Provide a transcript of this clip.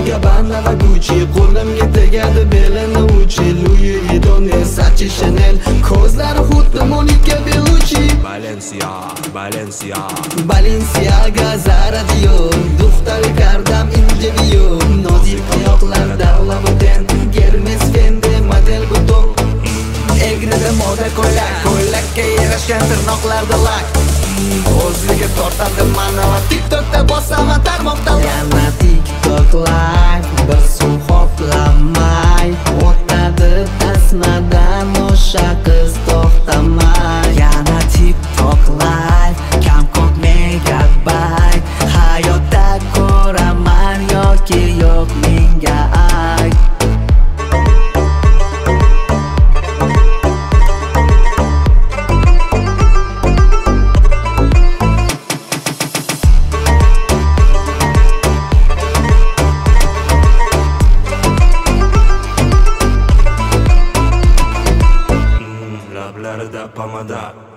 Gabbana va Gucci, qo'limga tegadi Bellini, Louis Vuitton, Versace, Chanel, ko'zlari xuddi Monica Bellucci. Balenciaga, Zara, Dior, Duxtari Kardam, ince Dior, nozik oyoqlarda Louboutin, Hermes, Fendi, model buton. Egnida moda ko'ylakka yarashgan tirnoqlarda lak. O'ziga tortadi mana va TikTokda bosaman tarmoqda. Yana TikTok live, bir suv hoplamay, o'tadi tasmadan o'sha qiz to'xtamay. Yana TikTok live, kam ko'p megabayt, hayotda ko'raman yoki yo'q menga ay. Lablarida pomada,